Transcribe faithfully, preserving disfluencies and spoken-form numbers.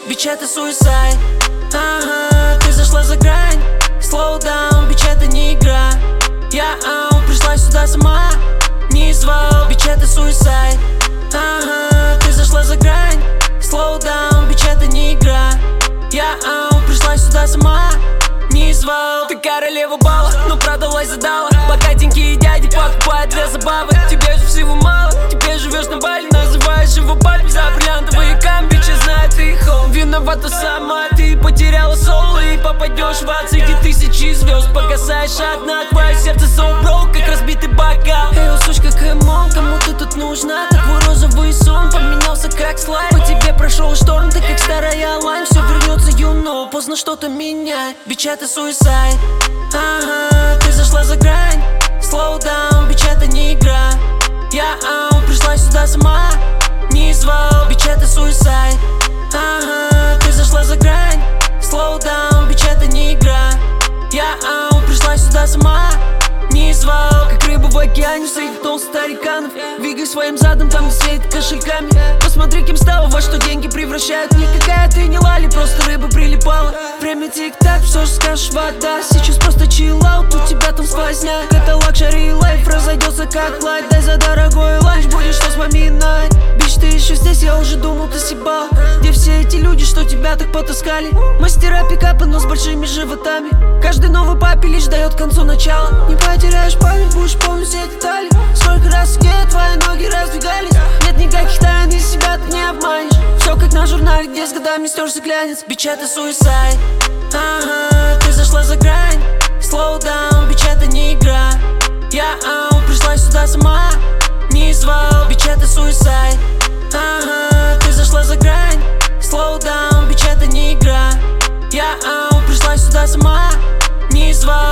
Бич, это суицид. Ага, ты зашла за грань. Slow down, бич, это не игра. Я ау, пришла сюда сама, не звал. Бич, это суицид. Ага, ты зашла за грань. Slow down, бич, это не игра. Я ау, пришла сюда сама, не звал. Ты королева бала, но продалась задала. Богатенькие дяди покупают для забавы. Тебе же всего мало, теперь живешь на Бали. Называешь его Бальм за бриллиантовые камни. Че знает ты хоум, виновата сама. Ты потеряла соло и попадешь в ад среди тысячи звезд. Погасаешь одна, твое сердце so broke, как разбитый бокал. Эй, сучка, камон, кому ты тут нужна? Твой розовый сон поменялся как слайд. По тебе прошел шторм, ты как старая лайм. Все вернется, you know, поздно что-то менять. Бич, это суицид. Ага, ты зашла за грань. Slow down, бич, это не игра. Я ау, пришла сюда сама, не звал. Бич, это суицид. Ага, ты зашла за грань. Slow down, бич, это не игра. Я ау, пришла сюда сама, не звал. Как рыба в океане среди толстых стариканов. Двигай своим задом там, где светит кошельками. Посмотри, кем стала, во что деньги превращают. Никакая ты не лали, просто рыба прилипала. Время тик-так, все же скажешь вода. Сейчас просто чиллаут, у тебя там сквозняк. Это лакшери лайф, разойдется как лайт. Дай за дорогой ланч, будешь что вспоминать. Бич, ты еще здесь, я уже думал, ты съебал. Где все эти люди, что тебя так потаскали? Мастера пикапа, но с большими животами. Каждый новый папе лишь дает к концу начала. Не потеряешь память, будешь помнить все детали. Сколько раз в гет твои ноги раздвигались. Нет никаких тайн, из себя ты не обманешь. Все как на журнале, где с годами стерся глянец. Бич, это суицид. Ага, ты зашла за грань. Slow down, бич, это не игра. Я ау, пришла сюда сама, не звал. Бич, это суицид. Ага, ты зашла за грань. Slow down, бич, это не игра. Я ау, пришла сюда сама, не звал.